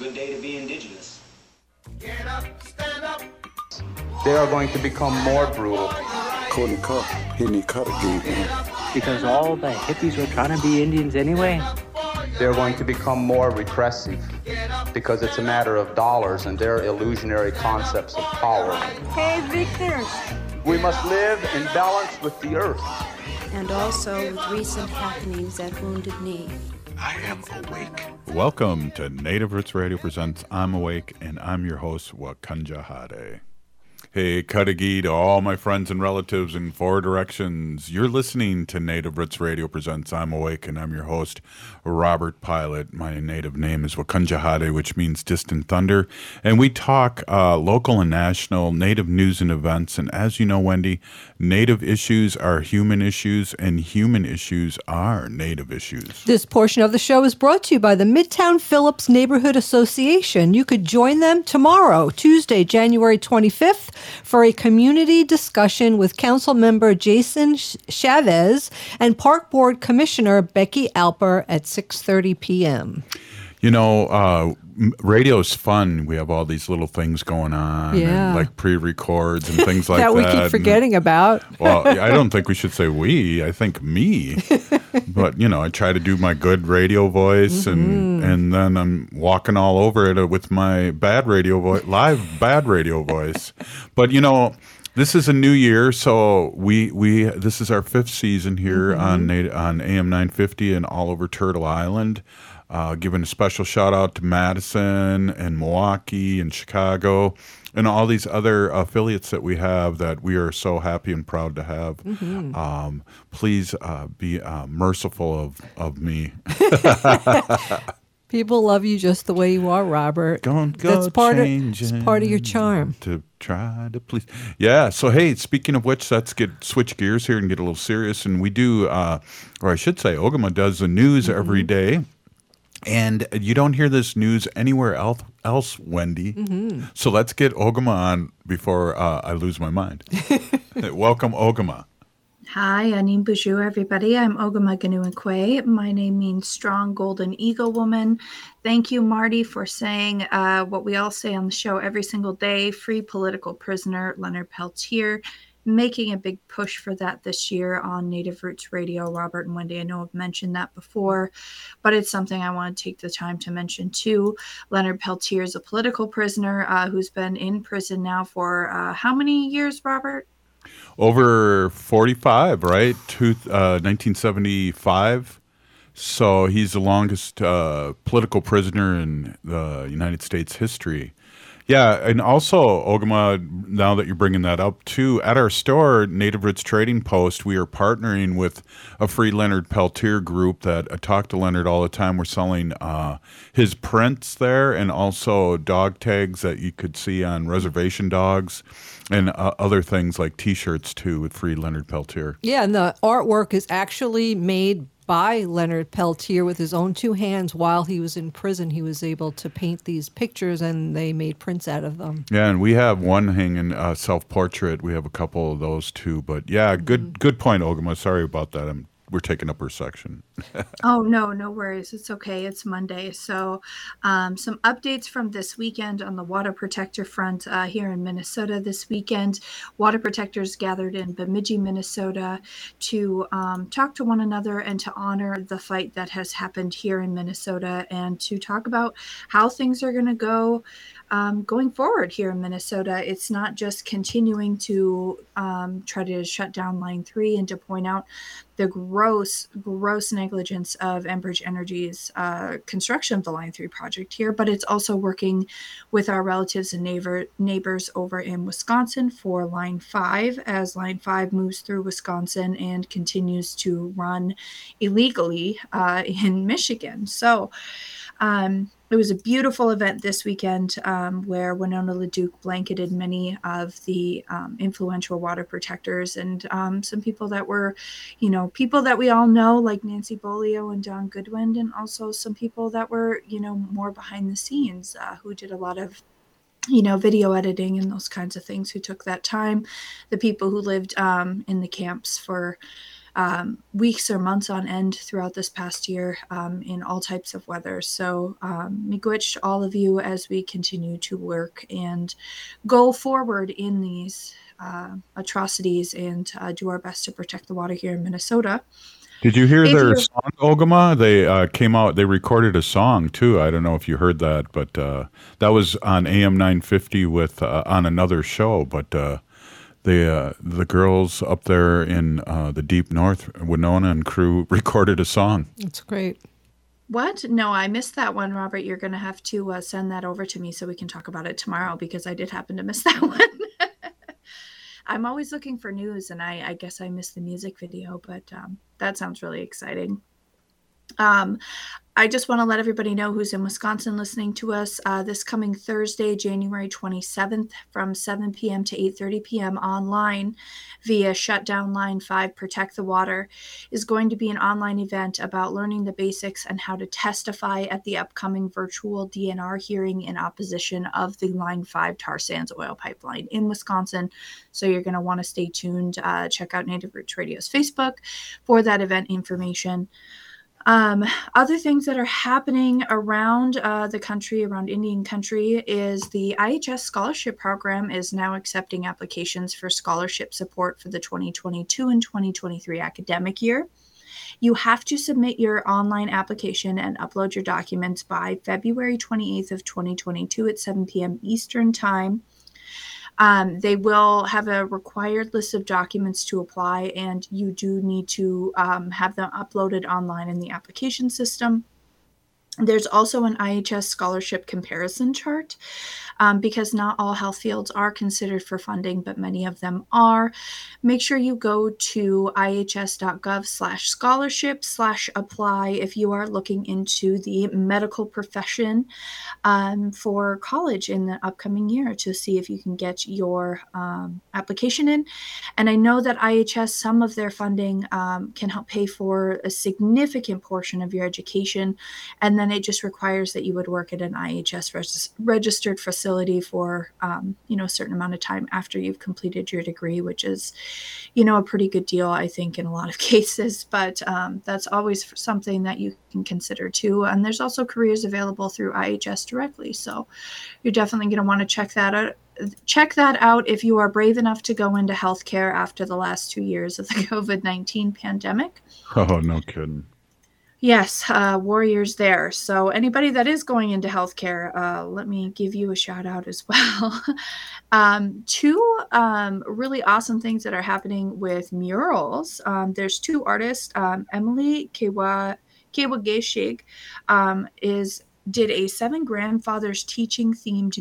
good day to be indigenous. Get up, stand up. They are going to become more brutal. Courtney Cup, hitting cut again. Because all the hippies were trying to be Indians anyway. They're going to become more repressive because it's a matter of dollars and their illusionary concepts of power. Hey, Victor. We must live in balance with the earth. And also with recent happenings at Wounded Knee. I am awake. Welcome to Native Roots Radio presents I'm Awake, and I'm your host, Wakanja Hade. Hey, Kadagi to all my friends and relatives in four directions. You're listening to Native Roots Radio presents I'm Awake, and I'm your host, Robert Pilot. My native name is Wakanja Hade, which means distant thunder. And we talk local and national Native news and events. And as you know, Wendy, Native issues are human issues, and human issues are Native issues. This portion of the show is brought to you by the Midtown Phillips Neighborhood Association. You could join them tomorrow, Tuesday, January 25th, for a community discussion with Council Member Jason Chavez and Park Board Commissioner Becky Alper at 6:30 p.m. You know, radio's fun. We have all these little things going on, and like pre-records and things like that. That we keep forgetting about. Well, I don't think we should say we. I think me. But, you know, I try to do my good radio voice, and then I'm walking all over it with my bad radio voice, live bad radio voice. But, you know, this is a new year, so we this is our fifth season here on AM 950 and all over Turtle Island. Giving a special shout out to Madison and Milwaukee and Chicago and all these other affiliates that we have that we are so happy and proud to have. Please be merciful of me. People love you just the way you are, Robert. That's part of your charm. To try to please. Yeah, so hey, speaking of which, let's switch gears here and get a little serious. And we do, or I should say, Ogama does the news every day. And you don't hear this news anywhere else, Wendy. So let's get Ogama on before I lose my mind. Welcome, Ogama. Hi, Anim Bonjour, everybody. I'm Ogama Ganuinkwe. My name means Strong Golden Eagle Woman. Thank you, Marty, for saying what we all say on the show every single day, free political prisoner Leonard Peltier. Making a big push for that this year on Native Roots Radio. Robert and Wendy, I know I've mentioned that before, but it's something I want to take the time to mention too. Leonard Peltier is a political prisoner who's been in prison now for how many years, Robert? Over 45, right? 1975. So he's the longest political prisoner in the United States history. Yeah, and also, Ogama, now that you're bringing that up, too, at our store, Native Roots Trading Post, we are partnering with a free Leonard Peltier group that I talk to Leonard all the time. We're selling his prints there and also dog tags that you could see on reservation dogs and other things like T-shirts, too, with free Leonard Peltier. Yeah, and the artwork is actually made by Leonard Peltier with his own two hands. While he was in prison, he was able to paint these pictures, and they made prints out of them. Yeah, and we have one hanging self-portrait. We have a couple of those, too. But, yeah, good point, Ogama. Sorry about that. We're taking up her section. Oh, no worries. It's okay. It's Monday. So some updates from this weekend on the water protector front here in Minnesota this weekend. Water protectors gathered in Bemidji, Minnesota to talk to one another and to honor the fight that has happened here in Minnesota and to talk about how things are going to go going forward here in Minnesota. It's not just continuing to try to shut down Line 3 and to point out the gross negligence of Enbridge Energy's construction of the Line 3 project here, but it's also working with our relatives and neighbors over in Wisconsin for Line 5 as Line 5 moves through Wisconsin and continues to run illegally in Michigan. So it was a beautiful event this weekend where Winona LaDuke blanketed many of the influential water protectors and some people that were, people that we all know, like Nancy Bolio and Don Goodwin, and also some people that were, more behind the scenes who did a lot of video editing and those kinds of things, who took that time. The people who lived in the camps for weeks or months on end throughout this past year in all types of weather. So miigwech to all of you as we continue to work and go forward in these atrocities and do our best to protect the water here in Minnesota. Did you hear If their you're- song, Ogama? They came out, they recorded a song too. I don't know if you heard that, but that was on AM 950 with on another show. But the girls up there in the deep north, Winona and crew, recorded a song. It's great. What? No, I missed that one, Robert. You're going to have to send that over to me so we can talk about it tomorrow, because I did happen to miss that one. I'm always looking for news, and I guess I missed the music video, but that sounds really exciting. I just want to let everybody know who's in Wisconsin listening to us this coming Thursday, January 27th from 7 p.m. to 8:30 p.m. online via Shutdown Line 5 Protect the Water is going to be an online event about learning the basics and how to testify at the upcoming virtual DNR hearing in opposition of the Line 5 tar sands oil pipeline in Wisconsin. So you're going to want to stay tuned. Check out Native Roots Radio's Facebook for that event information. Other things that are happening around the country, around Indian country, is the IHS Scholarship Program is now accepting applications for scholarship support for the 2022 and 2023 academic year. You have to submit your online application and upload your documents by February 28th of 2022 at 7 p.m. Eastern Time. They will have a required list of documents to apply, and you do need to have them uploaded online in the application system. There's also an IHS scholarship comparison chart because not all health fields are considered for funding, but many of them are. Make sure you go to ihs.gov/scholarship/apply if you are looking into the medical profession for college in the upcoming year to see if you can get your application in. And I know that IHS, some of their funding can help pay for a significant portion of your education, and then it just requires that you would work at an IHS registered facility for, a certain amount of time after you've completed your degree, which is, a pretty good deal, I think, in a lot of cases. But that's always something that you can consider too. And there's also careers available through IHS directly. So you're definitely going to want to check that out. Check that out if you are brave enough to go into healthcare after the last 2 years of the COVID-19 pandemic. Oh, no kidding. Yes, warriors there. So anybody that is going into healthcare, let me give you a shout out as well. Two really awesome things that are happening with murals. There's two artists, Emily Kewageshig did a Seven Grandfathers teaching themed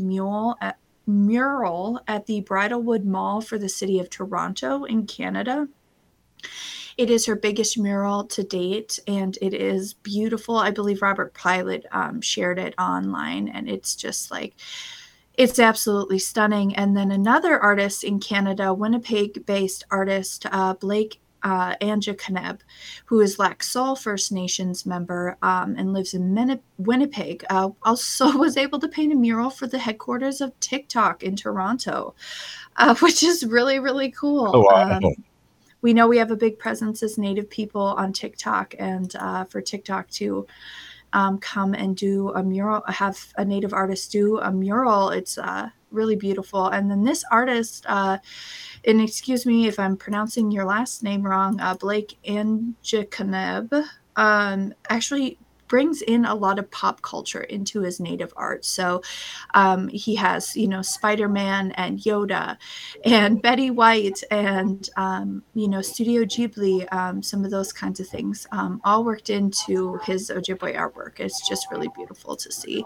mural at the Bridlewood Mall for the city of Toronto in Canada. It is her biggest mural to date, and it is beautiful. I believe Robert Pilot shared it online, and it's just it's absolutely stunning. And then another artist in Canada, Winnipeg-based artist Blake Anjakaneb, who is Lac Seul First Nations member and lives in Winnipeg, also was able to paint a mural for the headquarters of TikTok in Toronto, which is really, really cool. Oh, wow. We know we have a big presence as Native people on TikTok, and for TikTok to come and do a mural, have a Native artist do a mural, it's really beautiful. And then this artist, and excuse me if I'm pronouncing your last name wrong, Blake Anjakaneb, actually brings in a lot of pop culture into his Native art. So he has, Spider-Man and Yoda and Betty White and, Studio Ghibli, some of those kinds of things, all worked into his Ojibwe artwork. It's just really beautiful to see.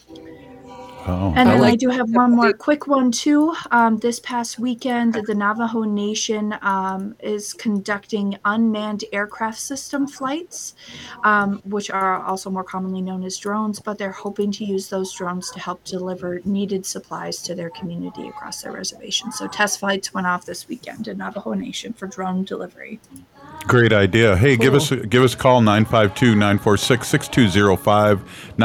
Oh. And then I do have one more quick one too. This past weekend, the Navajo Nation is conducting unmanned aircraft system flights, which are also more commonly known as drones, but they're hoping to use those drones to help deliver needed supplies to their community across their reservation. So test flights went off this weekend in Navajo Nation for drone delivery. Great idea. Hey, give us a call, 952-946-6205,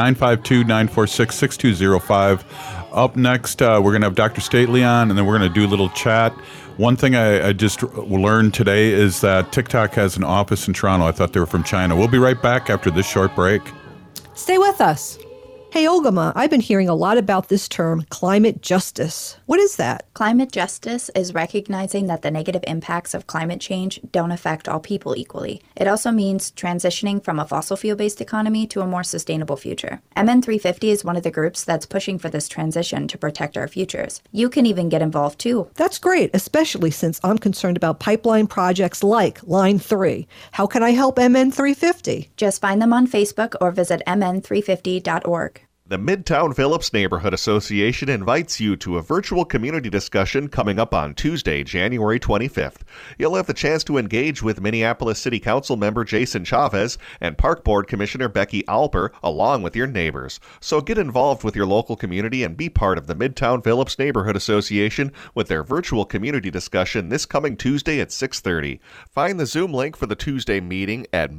952-946-6205. Up next, we're going to have Dr. Stately on, and then we're going to do a little chat. One thing I just learned today is that TikTok has an office in Toronto. I thought they were from China. We'll be right back after this short break. Stay with us. Hey, Ogama, I've been hearing a lot about this term, climate justice. What is that? Climate justice is recognizing that the negative impacts of climate change don't affect all people equally. It also means transitioning from a fossil fuel-based economy to a more sustainable future. MN350 is one of the groups that's pushing for this transition to protect our futures. You can even get involved too. That's great, especially since I'm concerned about pipeline projects like Line 3. How can I help MN350? Just find them on Facebook or visit mn350.org. The Midtown Phillips Neighborhood Association invites you to a virtual community discussion coming up on Tuesday, January 25th. You'll have the chance to engage with Minneapolis City Council member Jason Chavez and Park Board Commissioner Becky Alper, along with your neighbors. So get involved with your local community and be part of the Midtown Phillips Neighborhood Association with their virtual community discussion this coming Tuesday at 6:30. Find the Zoom link for the Tuesday meeting at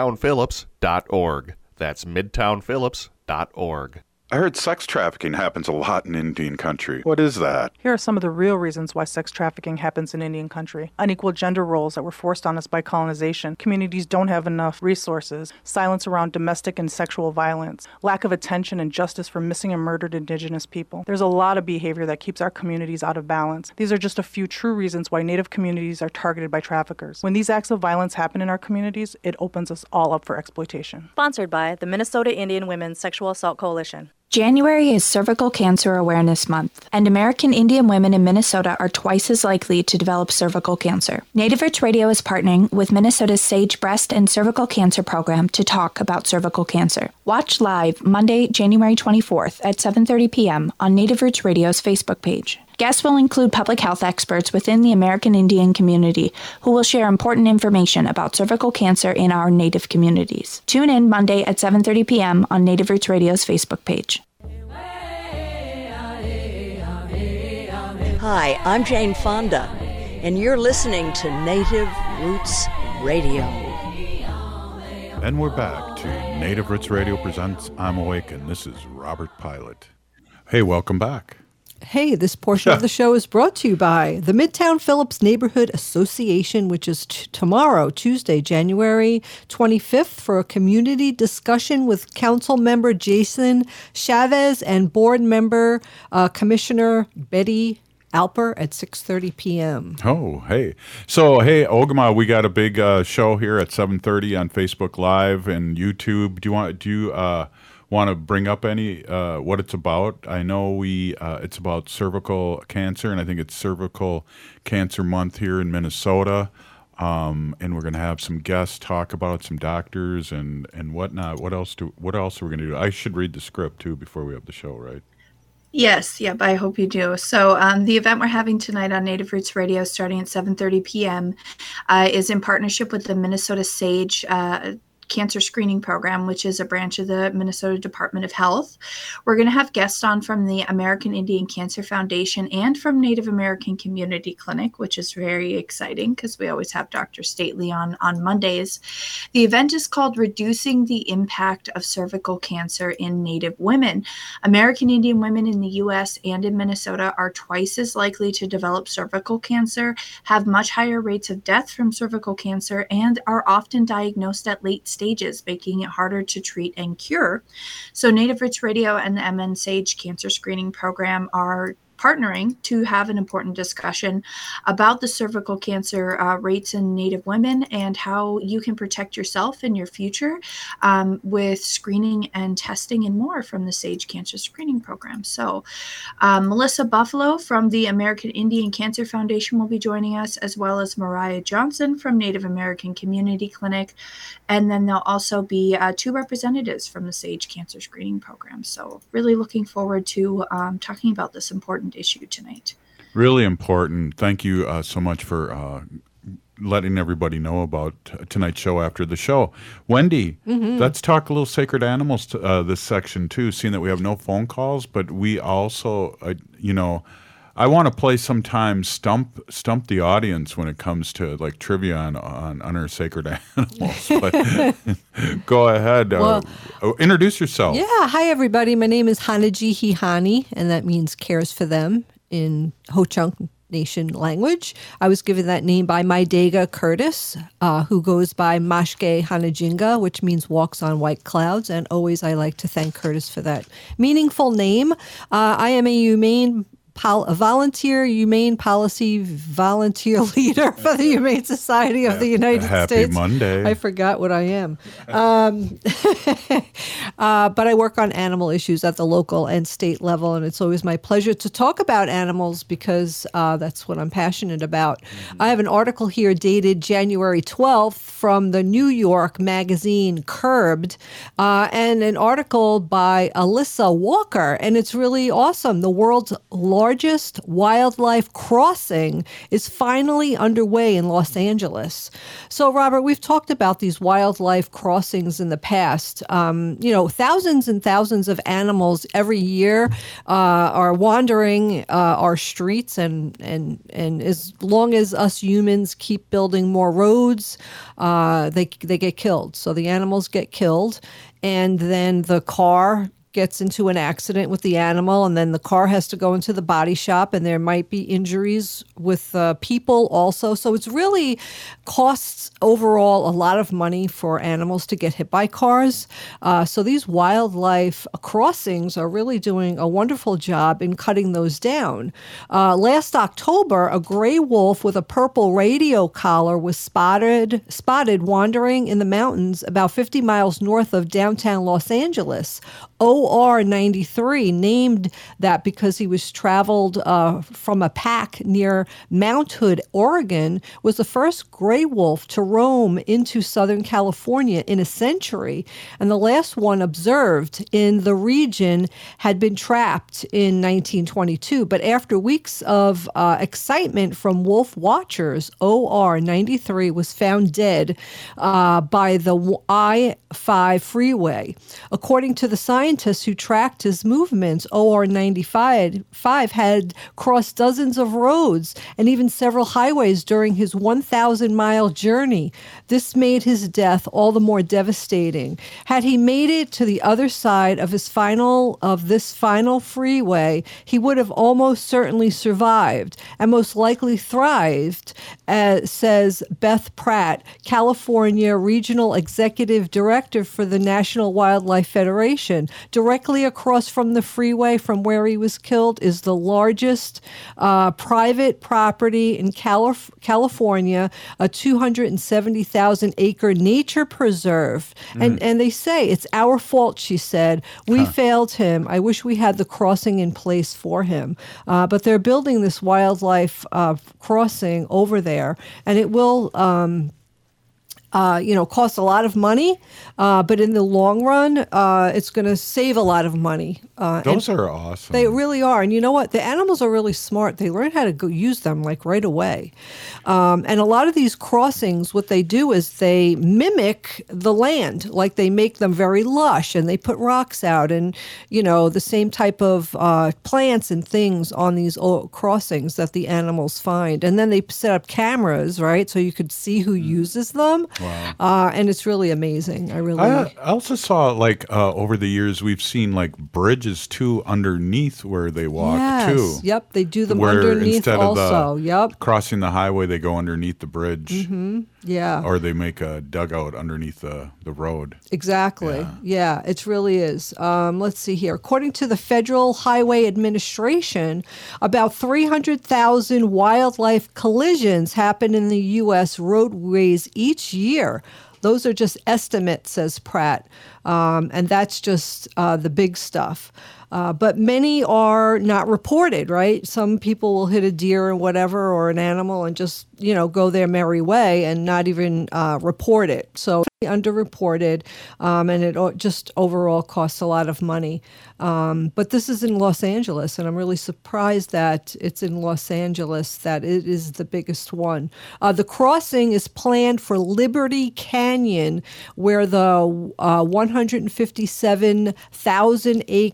midtownphillips.org. That's midtownphillips.org. I heard sex trafficking happens a lot in Indian country. What is that? Here are some of the real reasons why sex trafficking happens in Indian country. Unequal gender roles that were forced on us by colonization. Communities don't have enough resources. Silence around domestic and sexual violence. Lack of attention and justice for missing and murdered Indigenous people. There's a lot of behavior that keeps our communities out of balance. These are just a few true reasons why Native communities are targeted by traffickers. When these acts of violence happen in our communities, it opens us all up for exploitation. Sponsored by the Minnesota Indian Women's Sexual Assault Coalition. January is Cervical Cancer Awareness Month, and American Indian women in Minnesota are twice as likely to develop cervical cancer. Native Roots Radio is partnering with Minnesota's SAGE Breast and Cervical Cancer Program to talk about cervical cancer. Watch live Monday, January 24th at 7:30 p.m. on Native Roots Radio's Facebook page. Guests will include public health experts within the American Indian community who will share important information about cervical cancer in our Native communities. Tune in Monday at 7:30 p.m. on Native Roots Radio's Facebook page. Hi, I'm Jane Fonda, and you're listening to Native Roots Radio. And we're back to Native Roots Radio presents I'm Awake, and this is Robert Pilot. Hey, welcome back. Hey, this portion of the show is brought to you by the Midtown Phillips Neighborhood Association, which is tomorrow, Tuesday, January 25th, for a community discussion with Council Member Jason Chavez and Board Member Commissioner Betty Alper at 6:30 p.m. Oh, hey. So, hey, Ogama, we got a big show here at 7:30 on Facebook Live and YouTube. Do you want to bring up any what it's about? I know it's about cervical cancer, and I think it's Cervical Cancer Month here in Minnesota. And we're going to have some guests talk about it, some doctors and whatnot. What else are we going to do? I should read the script too before we have the show, right? Yes, yep, I hope you do. So the event we're having tonight on Native Roots Radio starting at 7:30 p.m. Is in partnership with the Minnesota SAGE Cancer Screening Program, which is a branch of the Minnesota Department of Health. We're going to have guests on from the American Indian Cancer Foundation and from Native American Community Clinic, which is very exciting because we always have Dr. Stately on Mondays. The event is called Reducing the Impact of Cervical Cancer in Native Women. American Indian women in the U.S. and in Minnesota are twice as likely to develop cervical cancer, have much higher rates of death from cervical cancer, and are often diagnosed at late stages, making it harder to treat and cure. So Native Roots Radio and the MN SAGE Cancer Screening Program are partnering to have an important discussion about the cervical cancer rates in Native women and how you can protect yourself in your future with screening and testing and more from the SAGE Cancer Screening Program. So Melissa Buffalo from the American Indian Cancer Foundation will be joining us, as well as Mariah Johnson from Native American Community Clinic. And then there'll also be two representatives from the SAGE Cancer Screening Program. So really looking forward to talking about this important issue tonight. Really important. Thank you so much for letting everybody know about tonight's show after the show. Wendy, let's talk a little sacred animals this section too, seeing that we have no phone calls, but we also, I want to play sometime stump the audience when it comes to like trivia on our sacred animals. But go ahead. Introduce yourself. Yeah. Hi, everybody. My name is Hanaji Hihani, and that means cares for them in Ho-Chunk Nation language. I was given that name by Maidega Curtis, who goes by Mashke Hanajinga, which means walks on white clouds. And always I like to thank Curtis for that meaningful name. I am a humane policy volunteer leader for the Humane Society of the United States. Happy Monday. I forgot what I am. But I work on animal issues at the local and state level, and it's always my pleasure to talk about animals because that's what I'm passionate about. I have an article here dated January 12th from the New York magazine Curbed, and an article by Alyssa Walker, and it's really awesome. The world's largest wildlife crossing is finally underway in Los Angeles. So, Robert, we've talked about these wildlife crossings in the past. Thousands and thousands of animals every year are wandering our streets, and as long as us humans keep building more roads, they get killed. So the animals get killed, and then the car gets into an accident with the animal, and then the car has to go into the body shop, and there might be injuries with people also. So it's really costs overall a lot of money for animals to get hit by cars. So these wildlife crossings are really doing a wonderful job in cutting those down. Last October, a gray wolf with a purple radio collar was spotted wandering in the mountains about 50 miles north of downtown Los Angeles. OR 93, named that because he was traveled from a pack near Mount Hood, Oregon, was the first gray wolf to roam into Southern California in a century. And the last one observed in the region had been trapped in 1922. But after weeks of excitement from wolf watchers, OR 93 was found dead by the I-5 freeway. According to the scientists who tracked his movements, OR 95 had crossed dozens of roads and even several highways during his 1,000-mile journey. This made his death all the more devastating. Had he made it to the other side of this final freeway, he would have almost certainly survived and most likely thrived, says Beth Pratt, California Regional Executive Director for the National Wildlife Federation. Directly across from the freeway from where he was killed is the largest private property in California, a 270,000-acre nature preserve. And they say, it's our fault, she said. We failed him. I wish we had the crossing in place for him. But they're building this wildlife crossing over there, and it will cost a lot of money, but in the long run, it's going to save a lot of money. Those are awesome. They really are. And you know what? The animals are really smart. They learn how to use them like right away. And a lot of these crossings, what they do is they mimic the land. Like they make them very lush, and they put rocks out and, the same type of plants and things on these crossings that the animals find. And then they set up cameras, right? So you could see who uses them. Wow. And it's really amazing. I also saw over the years we've seen bridges too underneath where they walk too. Yep, they do them where underneath instead also. Of crossing the highway, they go underneath the bridge. Mm-hmm. Yeah. Or they make a dugout underneath the road. Exactly. Yeah, it really is. Let's see here. According to the Federal Highway Administration, about 300,000 wildlife collisions happen in the U.S. roadways each year. Those are just estimates, says Pratt. And that's just the big stuff. But many are not reported, right? Some people will hit a deer or whatever, or an animal, and just, go their merry way and not even report it. So underreported, and it just overall costs a lot of money. But this is in Los Angeles, and I'm really surprised that it's in Los Angeles that it is the biggest one. The crossing is planned for Liberty Canyon, where the 157,000-acre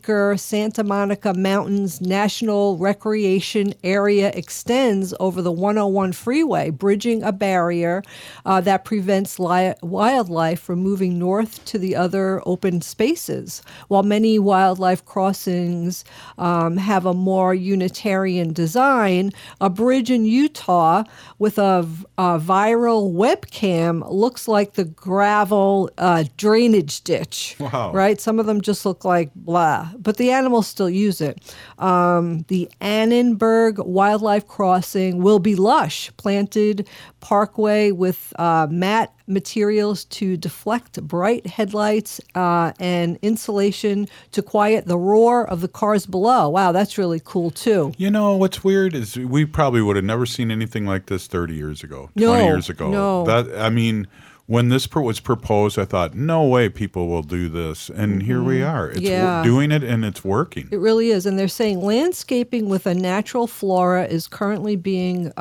Santa Monica Mountains National Recreation Area extends over the 101 freeway, bridging a barrier that prevents wildlife from moving north to the other open spaces. While many wildlife crossings have a more Unitarian design, a bridge in Utah with a viral webcam looks like the gravel drainage ditch. Wow. Right? Some of them just look like blah, but the animals still use it. The Annenberg Wildlife Crossing will be lush, planted parkway with matte materials to deflect bright headlights and insulation to quiet the roar of the cars below. Wow, that's really cool too. You know, what's weird is we probably would have never seen anything like this 30 years ago, No, 20 years ago. no. I mean, when this was proposed, I thought, no way people will do this. And here we are. It's doing it, and it's working. It really is. And they're saying landscaping with a natural flora is currently being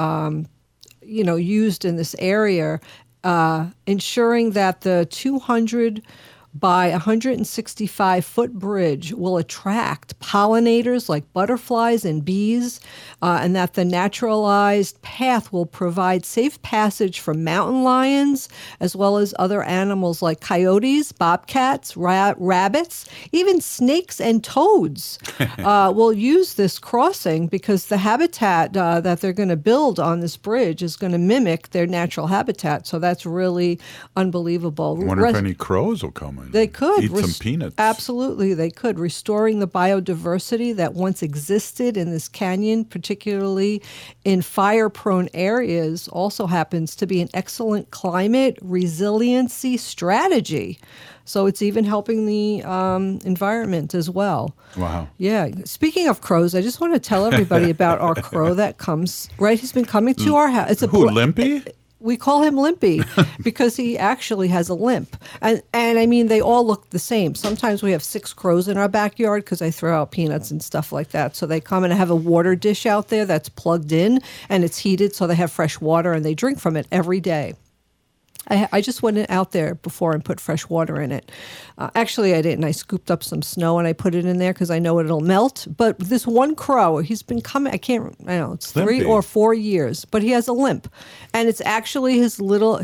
used in this area, ensuring that the 200 by 165-foot bridge will attract pollinators like butterflies and bees, and that the naturalized path will provide safe passage for mountain lions, as well as other animals like coyotes, bobcats, rabbits, even snakes and toads will use this crossing because the habitat that they're going to build on this bridge is going to mimic their natural habitat. So that's really unbelievable. I wonder if any crows will come in. They could. Eat some peanuts. Absolutely, they could. Restoring the biodiversity that once existed in this canyon, particularly in fire-prone areas, also happens to be an excellent climate resiliency strategy. So it's even helping the environment as well. Wow. Yeah. Speaking of crows, I just want to tell everybody about our crow that comes, right? He's been coming to our house. It's Limpy? We call him Limpy because he actually has a limp. And I mean, they all look the same. Sometimes we have 6 crows in our backyard because I throw out peanuts and stuff like that. So they come and have a water dish out there that's plugged in and it's heated so they have fresh water and they drink from it every day. I just went out there before and put fresh water in it. Actually, I didn't. I scooped up some snow and I put it in there because I know it'll melt. But this one crow, he's been coming. I know it's Limpy. 3 or 4 years, but he has a limp, and it's actually his little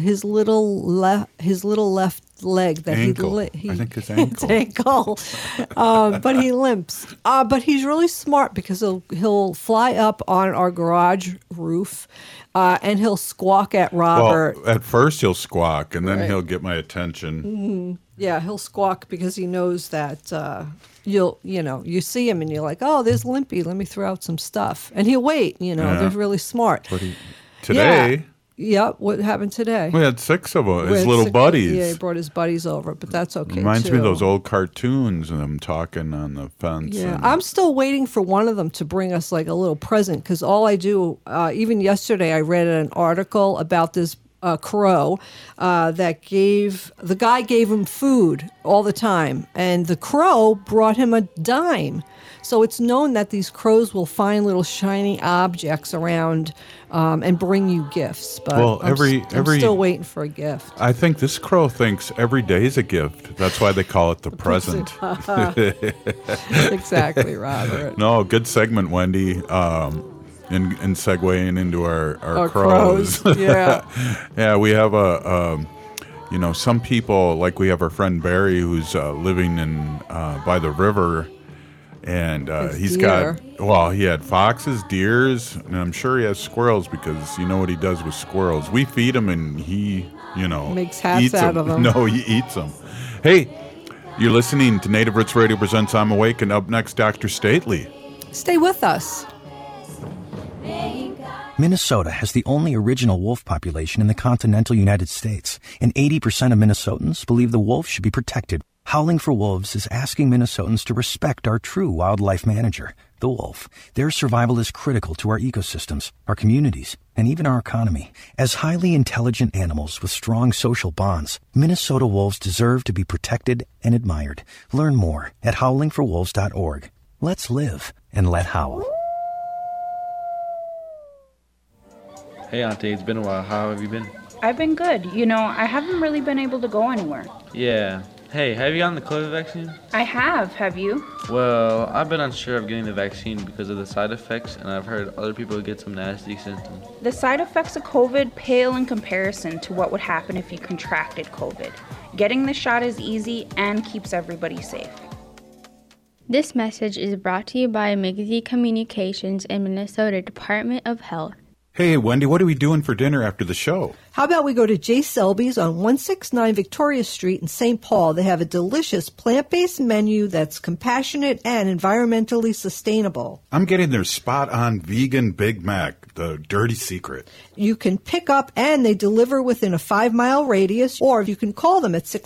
left leg that ankle. I think it's ankle. It's ankle. But he limps. But he's really smart because he'll fly up on our garage roof. And he'll squawk at Robert. Well, at first he'll squawk, and then he'll get my attention. Mm-hmm. Yeah, he'll squawk because he knows that you see him and you're like, oh, there's Limpy. Let me throw out some stuff, and he'll wait. They're really smart. But today. Yeah. Yep. What happened today? We had 6 of them, his little buddies. Yeah, he brought his buddies over, but that's okay. Reminds too. me of those old cartoons and them talking on the fence. Yeah, I'm still waiting for one of them to bring us like a little present because all I do, even yesterday, I read an article about this crow that the guy gave him food all the time, and the crow brought him a dime. So it's known that these crows will find little shiny objects around and bring you gifts. But I'm still waiting for a gift. I think this crow thinks every day is a gift. That's why they call it the present. Exactly, Robert. No, good segment, Wendy. And segueing into our crows. Yeah. Yeah, we have some people, like we have our friend Barry who's living in by the river. And he had foxes, deers, and I'm sure he has squirrels because you know what he does with squirrels. We feed him and he, makes hats eats out them. of them. No, he eats them. Hey, you're listening to Native Roots Radio presents I'm Awake, and up next, Dr. Stately. Stay with us. Minnesota has the only original wolf population in the continental United States, and 80% of Minnesotans believe the wolf should be protected. Howling for Wolves is asking Minnesotans to respect our true wildlife manager, the wolf. Their survival is critical to our ecosystems, our communities, and even our economy. As highly intelligent animals with strong social bonds, Minnesota wolves deserve to be protected and admired. Learn more at howlingforwolves.org. Let's live and let howl. Hey, Auntie, it's been a while. How have you been? I've been good. I haven't really been able to go anywhere. Yeah. Hey, have you gotten the COVID vaccine? I have. Have you? Well, I've been unsure of getting the vaccine because of the side effects, and I've heard other people get some nasty symptoms. The side effects of COVID pale in comparison to what would happen if you contracted COVID. Getting the shot is easy and keeps everybody safe. This message is brought to you by McZ Communications and Minnesota Department of Health. Hey, Wendy, what are we doing for dinner after the show? How about we go to J. Selby's on 169 Victoria Street in St. Paul? They have a delicious plant-based menu that's compassionate and environmentally sustainable. I'm getting their spot-on vegan Big Mac, the dirty secret. You can pick up and they deliver within a 5-mile radius, or you can call them at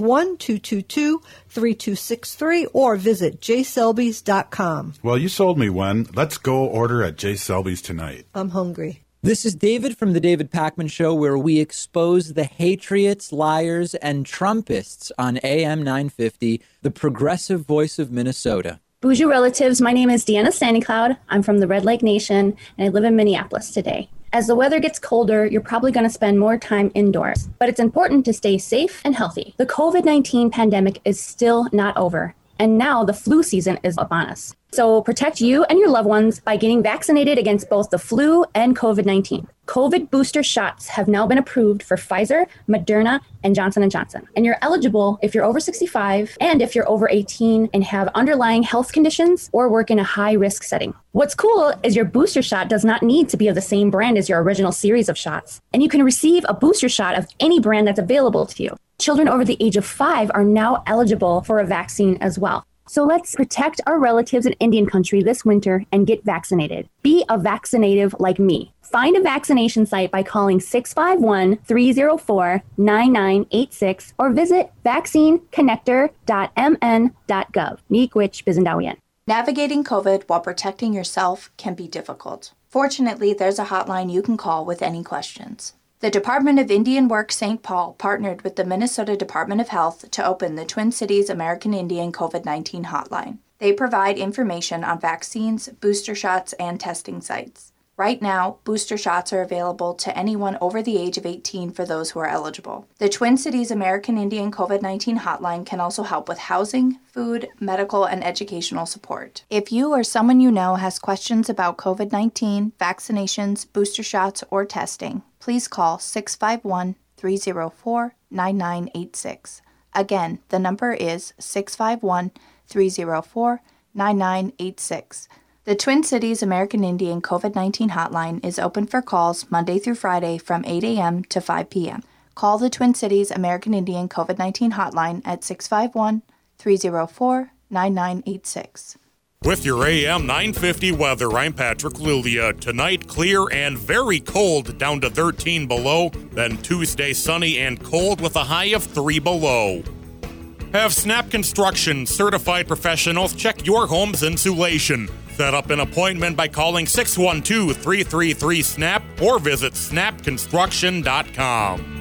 651-222-3263 or visit jselbys.com. Well, you sold me, Wen. Let's go order at J. Selby's tonight. I'm hungry. This is David from The David Pakman Show, where we expose the Hatriots, liars, and Trumpists on AM 950, the progressive voice of Minnesota. Bonjour relatives, my name is Deanna Sandycloud. I'm from the Red Lake Nation, and I live in Minneapolis today. As the weather gets colder, you're probably going to spend more time indoors, but it's important to stay safe and healthy. The COVID-19 pandemic is still not over, and now the flu season is upon us. So protect you and your loved ones by getting vaccinated against both the flu and COVID-19. COVID booster shots have now been approved for Pfizer, Moderna, and Johnson & Johnson. And you're eligible if you're over 65 and if you're over 18 and have underlying health conditions or work in a high-risk setting. What's cool is your booster shot does not need to be of the same brand as your original series of shots. And you can receive a booster shot of any brand that's available to you. Children over the age of 5 are now eligible for a vaccine as well. So let's protect our relatives in Indian country this winter and get vaccinated. Be a vaccinative like me. Find a vaccination site by calling 651-304-9986 or visit vaccineconnector.mn.gov. Miigwech Bizendawian. Navigating COVID while protecting yourself can be difficult. Fortunately, there's a hotline you can call with any questions. The Department of Indian Work St. Paul partnered with the Minnesota Department of Health to open the Twin Cities American Indian COVID-19 hotline. They provide information on vaccines, booster shots, and testing sites. Right now, booster shots are available to anyone over the age of 18 for those who are eligible. The Twin Cities American Indian COVID-19 hotline can also help with housing, food, medical, and educational support. If you or someone you know has questions about COVID-19, vaccinations, booster shots, or testing, please call 651-304-9986. Again, the number is 651-304-9986. The Twin Cities American Indian COVID-19 hotline is open for calls Monday through Friday from 8 a.m. to 5 p.m. Call the Twin Cities American Indian COVID-19 hotline at 651-304-9986. With your AM 950 weather, I'm Patrick Lulia. Tonight, clear and very cold, down to 13 below. Then Tuesday, sunny and cold with a high of 3 below. Have Snap Construction certified professionals check your home's insulation. Set up an appointment by calling 612-333-SNAP or visit snapconstruction.com.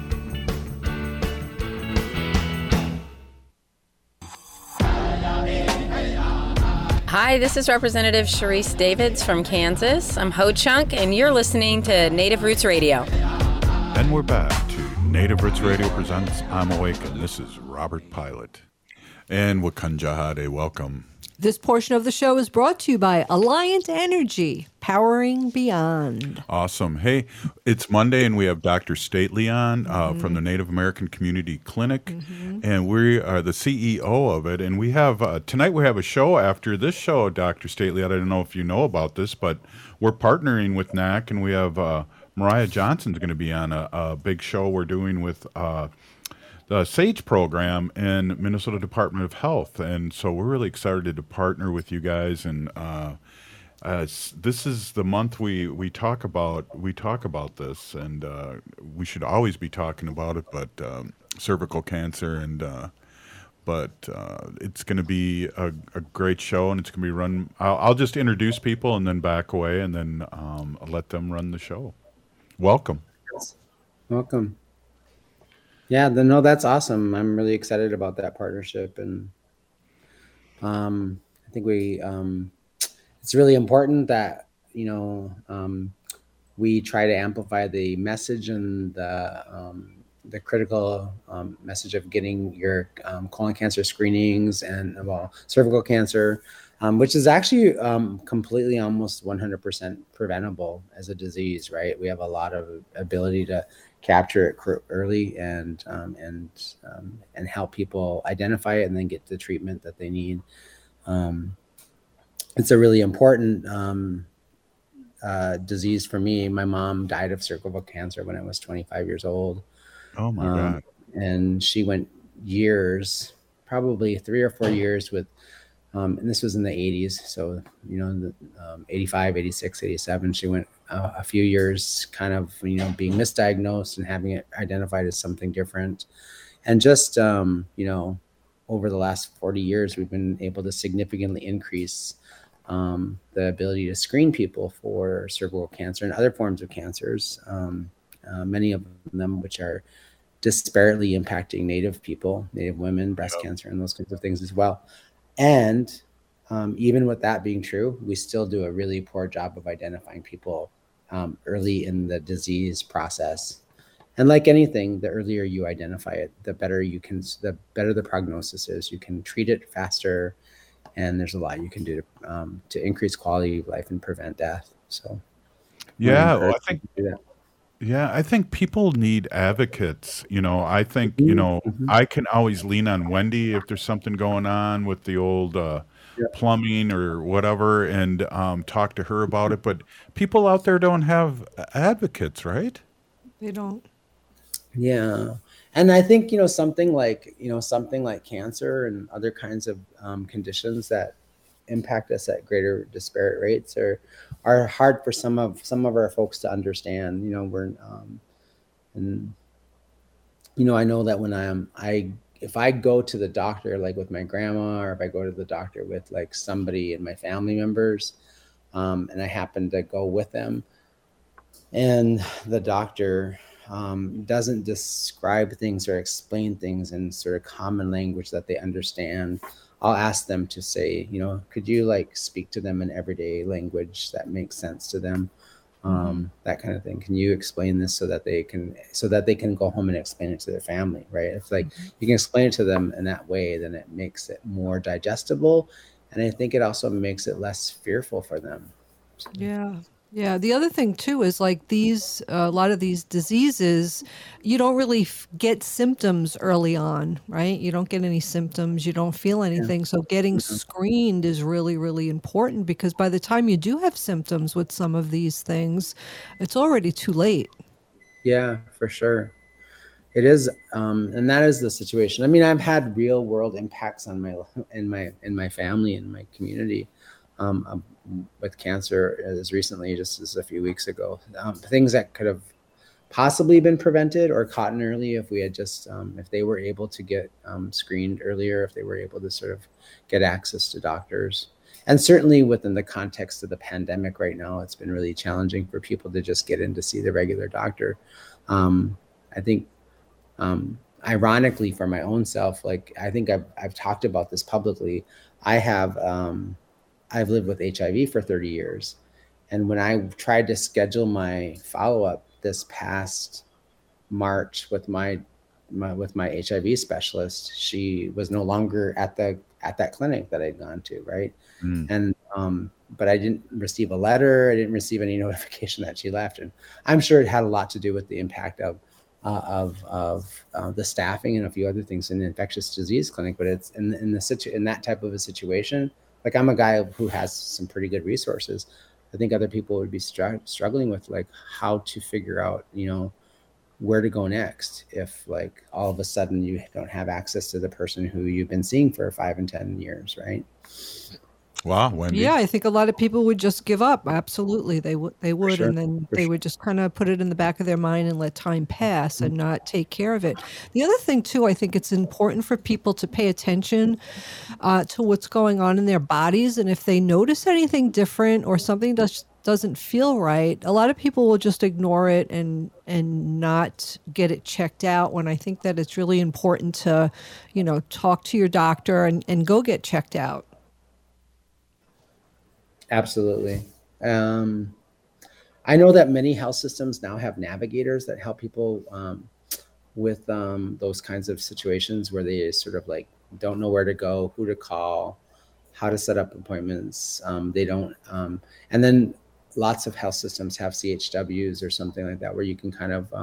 Hi, this is Representative Sharice Davids from Kansas. I'm Ho Chunk, and you're listening to Native Roots Radio. And we're back to Native Roots Radio presents I'm Awake, and this is Robert Pilot. And Wakanjahade, welcome. This portion of the show is brought to you by Alliant Energy, powering beyond. Awesome. Hey, it's Monday, and we have Dr. Stately on from the Native American Community Clinic, and we are the CEO of it. And we have tonight we have a show after this show, Dr. Stately. I don't know if you know about this, but we're partnering with NAC, and we have Mariah Johnson's going to be on a big show we're doing with the SAGE program in Minnesota Department of Health, and so we're really excited to partner with you guys. And this is the month we talk about this, and we should always be talking about it. But cervical cancer, and but it's going to be a great show, and it's going to be run. I'll just introduce people and then back away, and then let them run the show. Welcome. Yeah, no, that's awesome. I'm really excited about that partnership, and I think it's really important that we try to amplify the message and the the critical message of getting your colon cancer screenings and cervical cancer, which is actually completely almost 100% preventable as a disease, right? We have a lot of ability to capture it early and help people identify it and then get the treatment that they need. It's a really important disease for me. My mom died of cervical cancer when I was 25 years old. Oh my God. And she went years, probably 3 or 4 years with, and this was in the 80s. So, 85, 86, 87, she went a few years kind of, being misdiagnosed and having it identified as something different. And just, over the last 40 years, we've been able to significantly increase the ability to screen people for cervical cancer and other forms of cancers, many of them which are disparately impacting Native people, Native women, breast cancer, and those kinds of things as well. And even with that being true, we still do a really poor job of identifying people early in the disease process. And like anything, the earlier you identify it, the better the prognosis is. You can treat it faster, and there's a lot you can do to increase quality of life and prevent death. So, I think people need advocates. I think I can always lean on Wendy if there's something going on with the old plumbing or whatever, and talk to her about it. But people out there don't have advocates, right? They don't. Yeah. And I think, something like cancer and other kinds of conditions that impact us at greater disparate rates are hard for some of our folks to understand. I know that when if I go to the doctor, like with my grandma, or if I go to the doctor with like somebody in my family members, and I happen to go with them, and the doctor doesn't describe things or explain things in sort of common language that they understand, I'll ask them to say, could you like speak to them in everyday language that makes sense to them? That kind of thing. Can you explain this so that they can go home and explain it to their family, right? If like you can explain it to them in that way, then it makes it more digestible. And I think it also makes it less fearful for them. So. Yeah. Yeah. The other thing too is like a lot of these diseases, you don't really get symptoms early on, right? You don't get any symptoms. You don't feel anything. Yeah. So getting screened is really, really important, because by the time you do have symptoms with some of these things, it's already too late. Yeah, for sure. It is. And that is the situation. I mean, I've had real world impacts on my family and my community. With cancer as recently as a few weeks ago, things that could have possibly been prevented or caught early if we had just if they were able to get screened earlier, if they were able to sort of get access to doctors. And certainly within the context of the pandemic right now, it's been really challenging for people to just get in to see the regular doctor. I think ironically for my own self, like I think I've talked about this publicly. I've lived with HIV for 30 years. And when I tried to schedule my follow-up this past March with my HIV specialist, she was no longer at that clinic that I'd gone to, right? And but I didn't receive a letter. I didn't receive any notification that she left. And I'm sure it had a lot to do with the impact of the staffing and a few other things in the infectious disease clinic. But it's in that type of a situation. Like I'm a guy who has some pretty good resources. I think other people would be struggling with like how to figure out, where to go next if like all of a sudden you don't have access to the person who you've been seeing for 5 and 10 years, right? Wow, Wendy. Yeah, I think a lot of people would just give up. Absolutely, they would, sure. And then they would just kind of put it in the back of their mind and let time pass and not take care of it. The other thing too, I think it's important for people to pay attention to what's going on in their bodies, and if they notice anything different or something doesn't feel right, a lot of people will just ignore it and not get it checked out, when I think that it's really important to, talk to your doctor and go get checked out. Absolutely. I know that many health systems now have navigators that help people with those kinds of situations where they sort of like don't know where to go, who to call, how to set up appointments. They don't, and then lots of health systems have CHWs or something like that, where you can kind of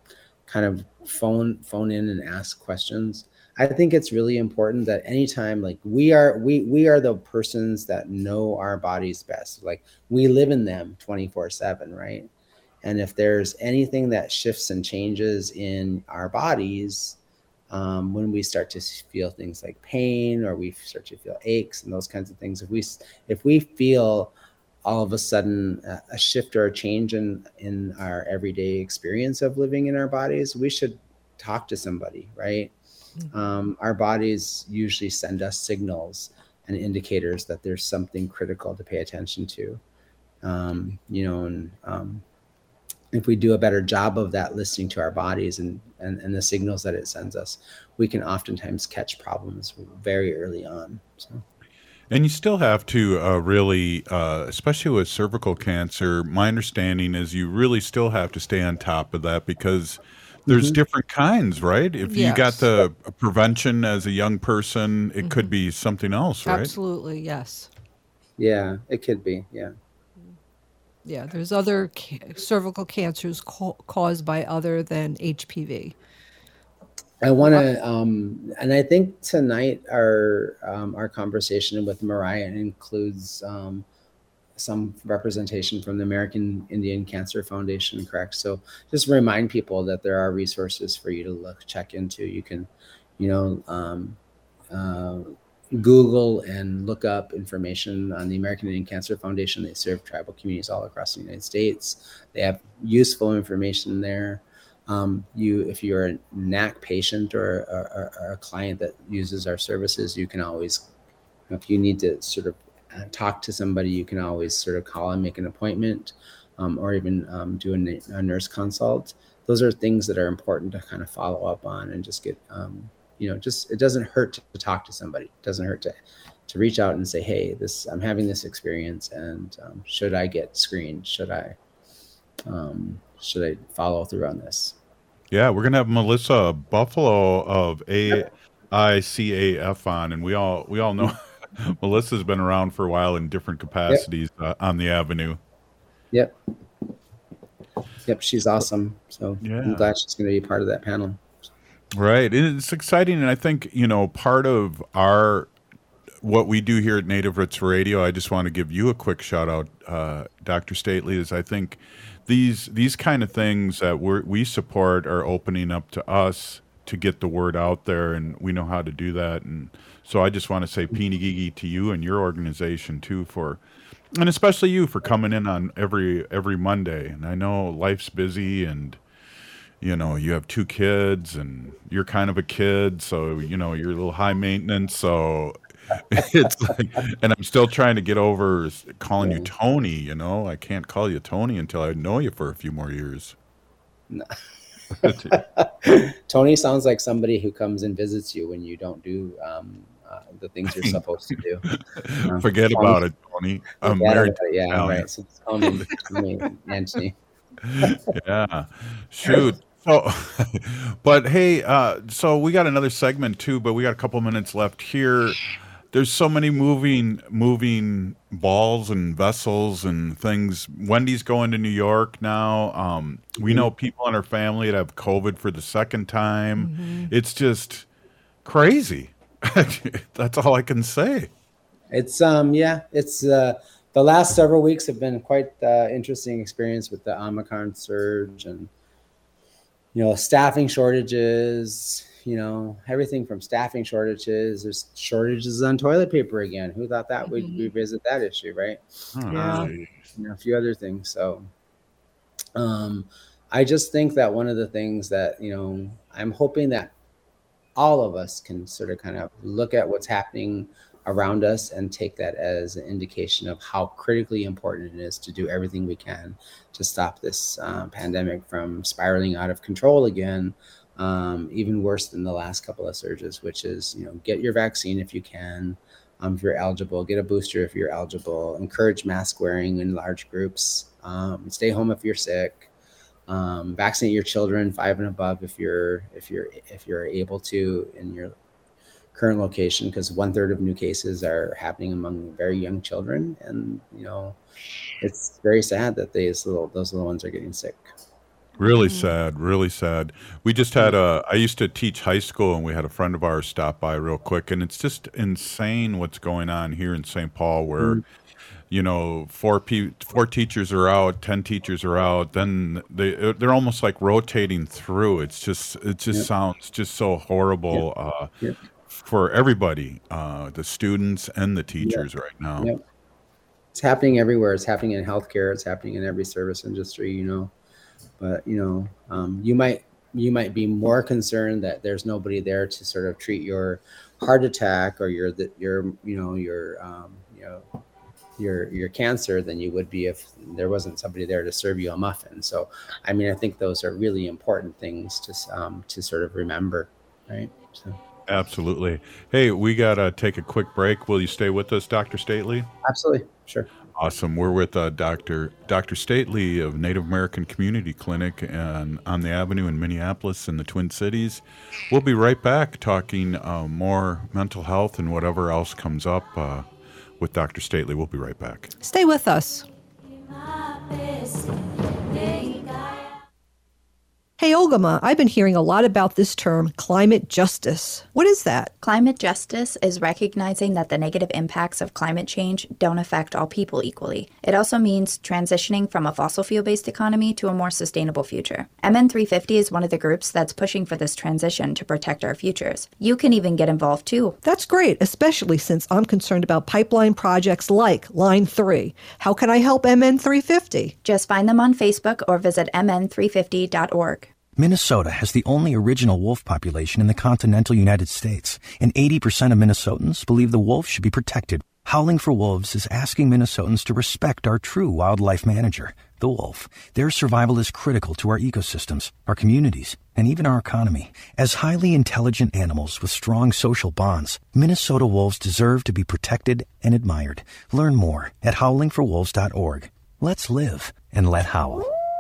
phone in and ask questions. I think it's really important that anytime, like we are the persons that know our bodies best. Like we live in them 24/7, right? And if there's anything that shifts and changes in our bodies, when we start to feel things like pain, or we start to feel aches and those kinds of things, if we feel all of a sudden a shift or a change in our everyday experience of living in our bodies, we should talk to somebody, right? Our bodies usually send us signals and indicators that there's something critical to pay attention to. If we do a better job of that, listening to our bodies and the signals that it sends us, we can oftentimes catch problems very early on. So. And you still have to really, especially with cervical cancer, my understanding is you really still have to stay on top of that, because there's different kinds, right? If you got the prevention as a young person, it could be something else, right? Absolutely, yes. Yeah, it could be, yeah. Yeah, there's other cervical cancers caused by other than HPV. I want to, and I think tonight our conversation with Mariah includes some representation from the American Indian Cancer Foundation, correct? So just remind people that there are resources for you to check into. You can, Google and look up information on the American Indian Cancer Foundation. They serve tribal communities all across the United States. They have useful information there. If you're a NAC patient or a client that uses our services, you can always, if you need to sort of talk to somebody, you can always sort of call and make an appointment, or even do a nurse consult. Those are things that are important to kind of follow up on and just get, it doesn't hurt to talk to somebody. It doesn't hurt to reach out and say, hey, I'm having this experience, and should I get screened? Should I follow through on this? Yeah, we're gonna have Melissa Buffalo of AICAF on, and we all know Melissa's been around for a while in different capacities on the Avenue. Yep, she's awesome. So I'm glad she's going to be part of that panel. Right, it's exciting, and I think part of what we do here at Native Roots Radio. I just want to give you a quick shout out, Dr. Stately. Is I think these kind of things that we support are opening up to us to get the word out there, and we know how to do that. And so I just want to say Pinigigi to you and your organization too, and especially you for coming in on every Monday. And I know life's busy, and you have 2 kids, and you're kind of a kid, so you're a little high maintenance. So it's like, and I'm still trying to get over calling you Tony. I can't call you Tony until I know you for a few more years. No. Tony sounds like somebody who comes and visits you when you don't do the things you're supposed to do. Forget about it, Tony. I'm married. Yeah, right. So call me Anthony. Yeah, shoot. So, but hey, so we got another segment too, but we got a couple minutes left here. There's so many moving balls and vessels and things. Wendy's going to New York now. We know people in our family that have COVID for the second time. Mm-hmm. It's just crazy. That's all I can say. It's it's the last several weeks have been quite interesting experience with the Omicron surge, and staffing shortages. Everything from staffing shortages. There's shortages on toilet paper again. Who thought that we'd revisit that issue, right? A few other things. So I just think that one of the things that, I'm hoping that all of us can sort of kind of look at what's happening around us and take that as an indication of how critically important it is to do everything we can to stop this pandemic from spiraling out of control again. Even worse than the last couple of surges, which is, get your vaccine if you can. If you're eligible, get a booster if you're eligible. Encourage mask wearing in large groups. Stay home if you're sick. Vaccinate your children 5 and above if you're able to in your current location, because 1/3 of new cases are happening among very young children, and it's very sad that those little ones are getting sick. Really sad, really sad. We just had I used to teach high school, and we had a friend of ours stop by real quick, and it's just insane what's going on here in St. Paul, where four teachers are out, 10 teachers are out, then they're almost like rotating through. It just sounds just so horrible for everybody, the students and the teachers right now. Yep. It's happening everywhere. It's happening in healthcare. It's happening in every service industry, But you might be more concerned that there's nobody there to sort of treat your heart attack or your cancer than you would be if there wasn't somebody there to serve you a muffin. So, I think those are really important things to sort of remember, right? So. Absolutely. Hey, we got to take a quick break. Will you stay with us, Dr. Stately? Absolutely. Sure. Awesome. We're with Dr. Stately of Native American Community Clinic and on the Avenue in Minneapolis in the Twin Cities. We'll be right back talking more mental health and whatever else comes up with Dr. Stately. We'll be right back. Stay with us. Hey, Ogama, I've been hearing a lot about this term, climate justice. What is that? Climate justice is recognizing that the negative impacts of climate change don't affect all people equally. It also means transitioning from a fossil fuel-based economy to a more sustainable future. MN350 is one of the groups that's pushing for this transition to protect our futures. You can even get involved too. That's great, especially since I'm concerned about pipeline projects like Line 3. How can I help MN350? Just find them on Facebook or visit mn350.org. Minnesota has the only original wolf population in the continental United States, and 80% of Minnesotans believe the wolf should be protected. Howling for Wolves is asking Minnesotans to respect our true wildlife manager, the wolf. Their survival is critical to our ecosystems, our communities, and even our economy. As highly intelligent animals with strong social bonds, Minnesota wolves deserve to be protected and admired. Learn more at howlingforwolves.org. Let's live and let howl.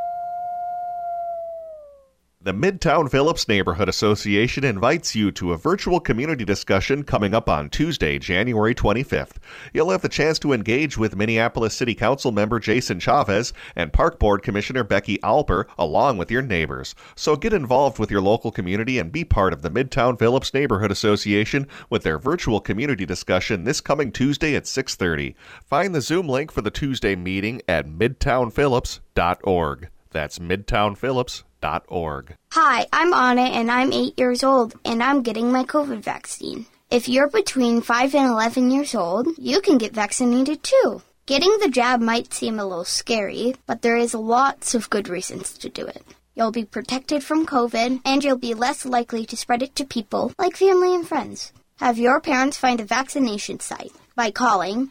The Midtown Phillips Neighborhood Association invites you to a virtual community discussion coming up on Tuesday, January 25th. You'll have the chance to engage with Minneapolis City Council member Jason Chavez and Park Board Commissioner Becky Alper, along with your neighbors. So get involved with your local community and be part of the Midtown Phillips Neighborhood Association with their virtual community discussion this coming Tuesday at 6:30. Find the Zoom link for the Tuesday meeting at midtownphillips.org. That's midtownphillips.org. Hi, I'm Anna and I'm 8 years old and I'm getting my COVID vaccine. If you're between 5 and 11 years old, you can get vaccinated too. Getting the jab might seem a little scary, but there is lots of good reasons to do it. You'll be protected from COVID and you'll be less likely to spread it to people like family and friends. Have your parents find a vaccination site by calling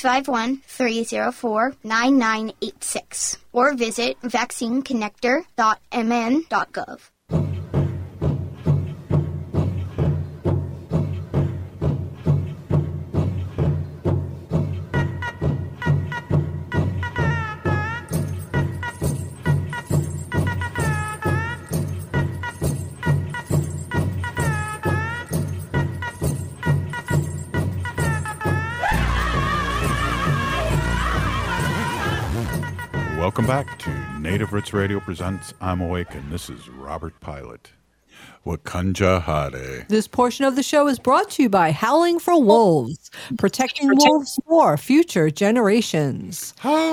651-304-9986 or visit vaccineconnector.mn.gov. Welcome back to Native Roots Radio presents I'm Awake, and this is Robert Pilot. Wakanja Hade. This portion of the show is brought to you by Howling for Wolves, protecting wolves for future generations.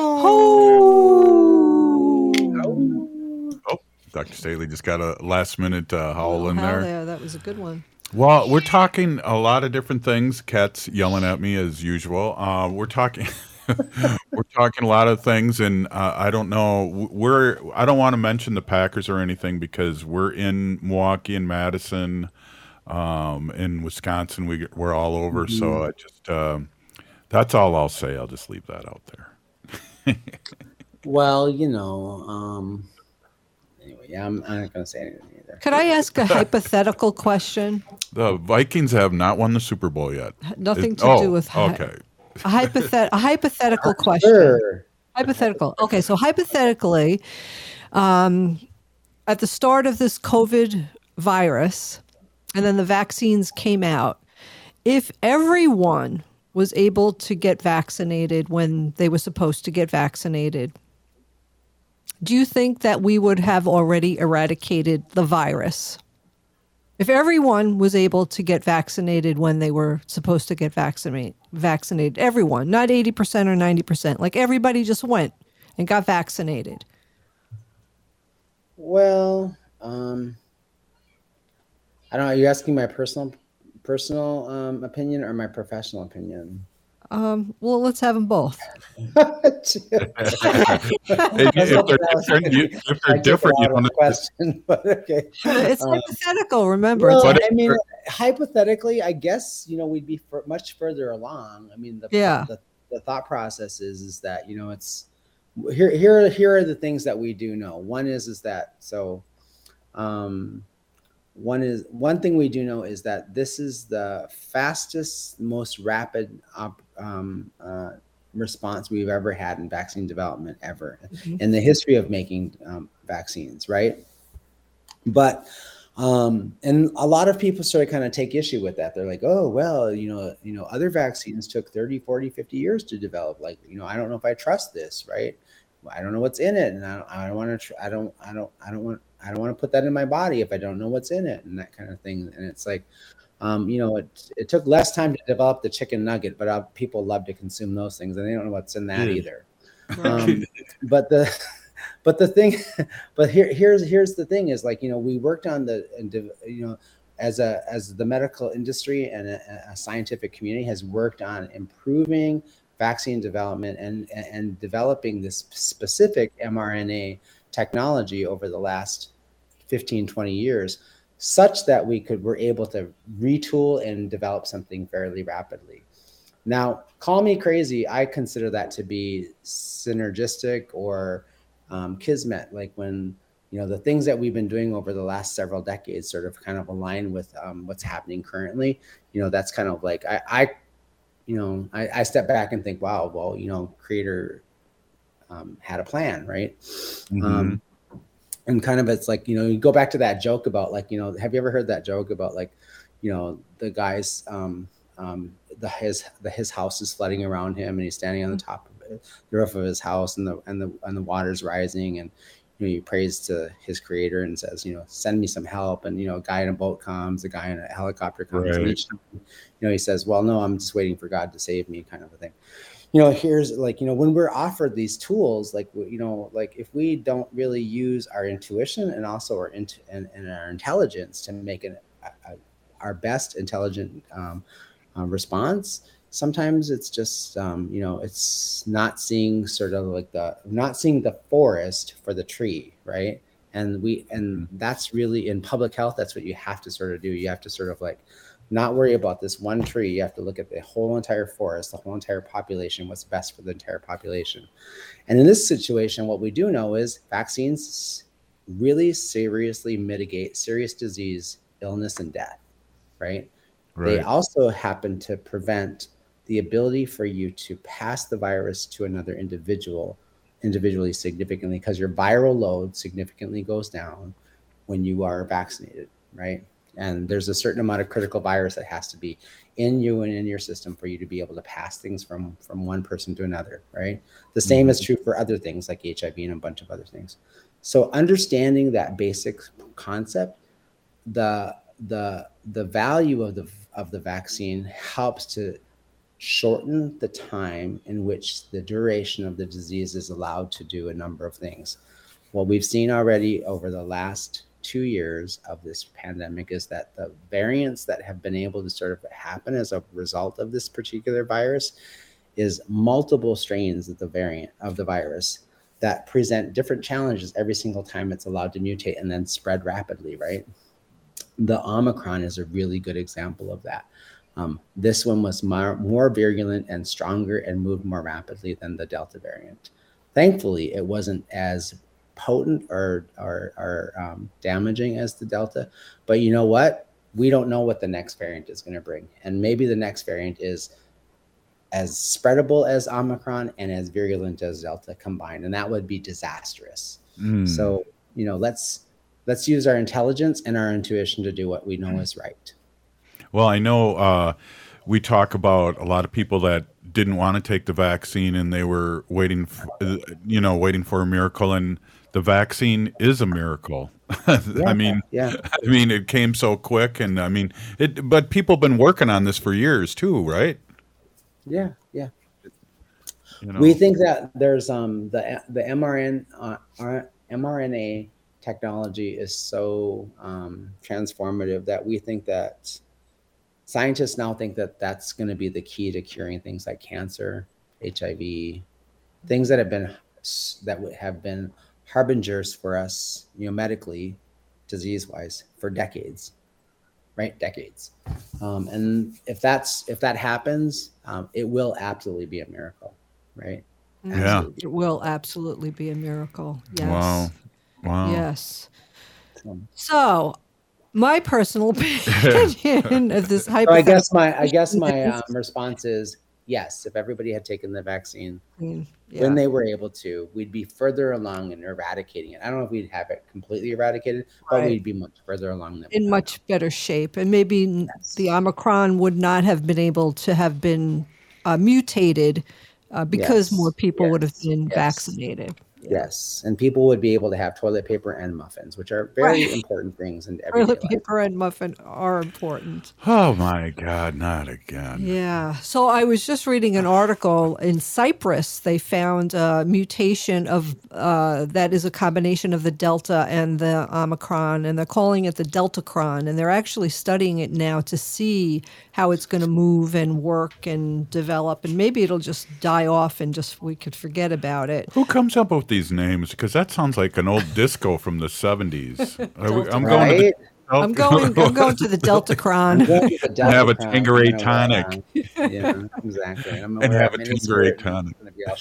Oh, Dr. Staley just got a last-minute howl in there. That was a good one. Well, we're talking a lot of different things. Cat's yelling at me as usual. We're talking... We're talking a lot of things, and I don't know. I don't want to mention the Packers or anything because we're in Milwaukee and Madison, in Wisconsin. We're all over. Mm-hmm. So I just that's all I'll say. I'll just leave that out there. Well, anyway, I'm not going to say anything either. Could I ask a hypothetical question? The Vikings have not won the Super Bowl yet. Nothing to do with okay. A hypothetical question. Sure. Hypothetical. Okay, so hypothetically, At the start of this COVID virus, and then the vaccines came out, if everyone was able to get vaccinated when they were supposed to get vaccinated, do you think that we would have already eradicated the virus? If everyone was able to get vaccinated when they were supposed to get vaccinated, everyone, not 80% or 90%, like everybody just went and got vaccinated. Well, I don't know. Are you asking my personal opinion or my professional opinion? Well, let's have them both. If they're different, you don't question, but okay. It's hypothetical, remember. Well, I mean, hypothetically, I guess, we'd be much further along. I mean, the thought process is that, it's here are the things that we do know. One thing we do know is that this is the fastest, most rapid response we've ever had in vaccine development ever in the history of making vaccines, right? But and a lot of people sort of kind of take issue with that. They're like, oh, well, other vaccines took 30, 40, 50 years to develop. Like, I don't know if I trust this, right? I don't know what's in it, and I don't want to put that in my body if I don't know what's in it, and that kind of thing. And it's like, it took less time to develop the chicken nugget, but people love to consume those things, and they don't know what's in that either. But here's the thing is, like, we worked on as the medical industry and a scientific community has worked on improving vaccine development and developing this specific mRNA technology over the last 15, 20 years, such that we're able to retool and develop something fairly rapidly. Now, call me crazy, I consider that to be synergistic or kismet, like when the things that we've been doing over the last several decades sort of kind of align with what's happening currently. That's kind of like I step back and think, wow, well, Creator had a plan, right? Mm-hmm. And kind of, it's like, you go back to that joke about, like, have you ever heard that joke about, like, the guy's his house is flooding around him, and he's standing on the top of the roof of his house, and the water's rising, and he prays to his Creator and says, send me some help. And a guy in a boat comes, a guy in a helicopter comes, right. And each time, he says, well, no, I'm just waiting for God to save me, kind of a thing. Here's like, when we're offered these tools, like, like if we don't really use our intuition and also our our intelligence to make our best intelligent response, sometimes it's just, it's not seeing not seeing the forest for the tree, right? And that's really, in public health, that's what you have to sort of do. You have to sort of like not worry about this one tree. You have to look at the whole entire forest, the whole entire population, what's best for the entire population. And in this situation, what we do know is vaccines really seriously mitigate serious disease, illness, and death, right? They also happen to prevent the ability for you to pass the virus to another individually significantly, because your viral load significantly goes down when you are vaccinated, right? And there's a certain amount of critical virus that has to be in you and in your system for you to be able to pass things from one person to another, right? The same is true for other things like HIV and a bunch of other things. So understanding that basic concept, the value of the vaccine helps to shorten the time in which the duration of the disease is allowed to do a number of things. What we've seen already over the last 2 years of this pandemic is that the variants that have been able to sort of happen as a result of this particular virus is multiple strains of the variant of the virus that present different challenges every single time it's allowed to mutate and then spread rapidly, right? The Omicron is a really good example of that. This one was more virulent and stronger and moved more rapidly than the Delta variant. Thankfully, it wasn't as potent or damaging as the Delta. But you know what? We don't know what the next variant is going to bring. And maybe the next variant is as spreadable as Omicron and as virulent as Delta combined. And that would be disastrous. So, let's use our intelligence and our intuition to do what we know is right. Well, I know we talk about a lot of people that didn't want to take the vaccine and they were waiting for a miracle, and the vaccine is a miracle. I mean, it came so quick, and but people have been working on this for years too, right? Yeah. We think that there's the mRNA technology is so transformative that we think that scientists now think that that's going to be the key to curing things like cancer, HIV, things that have been harbingers for us, medically, disease-wise, for decades, right? Decades. And if that happens, it will absolutely be a miracle, right? Yeah, it will absolutely be a miracle. Yes. Wow. Yes. So, my personal opinion of this hypothetical. So I guess my response is yes. If everybody had taken the vaccine when they were able to, we'd be further along in eradicating it. I don't know if we'd have it completely eradicated, but we'd be much further along. In much better shape. And maybe the Omicron would not have been able to have been mutated because more people would have been vaccinated. Yes, and people would be able to have toilet paper and muffins, which are very important things in everyday life. Toilet paper and muffin are important. Oh my God, not again. Yeah. So I was just reading an article in Cyprus. They found a mutation of that is a combination of the Delta and the Omicron, and they're calling it the Deltacron, and they're actually studying it now to see how it's going to move and work and develop, and maybe it'll just die off and we could forget about it. Who comes up with these names? Because that sounds like an old disco from the 70s. I'm going to the Deltacron. Have a Tanqueray tonic. Yeah, exactly. And have a Tanqueray tonic.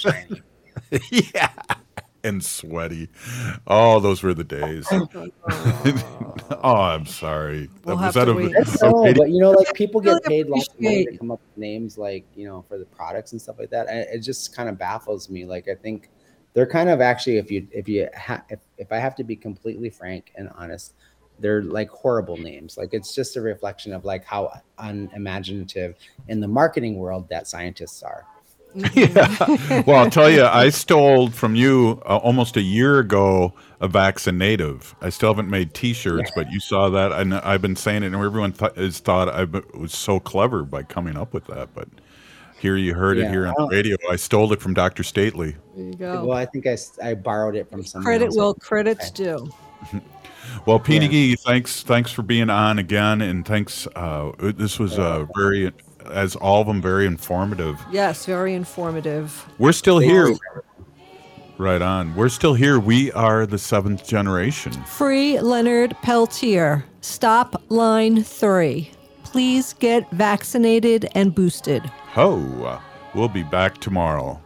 Yeah. And sweaty. Oh, those were the days. Oh, I'm sorry. But people get paid lots of money to come up with names like, for the products and stuff like that. It just kind of baffles me. Like, I think they're kind of actually, if I have to be completely frank and honest, they're like horrible names. Like, it's just a reflection of like how unimaginative in the marketing world that scientists are. Yeah. Well, I'll tell you, I stole from you almost a year ago a Vaccinative. I still haven't made T-shirts, but you saw that, and I've been saying it, and everyone has thought I was so clever by coming up with that. But here you heard it here on the radio. I stole it from Dr. Stately. There you go. Well, I think I borrowed it from someone else. Credit's due. Well, P. thanks for being on again, and thanks. This was very. As all of them, very informative. Yes, very informative. We're still here. Right on. We're still here. We are the 7th generation. Free Leonard Peltier. Stop line 3. Please get vaccinated and boosted. Ho. We'll be back tomorrow.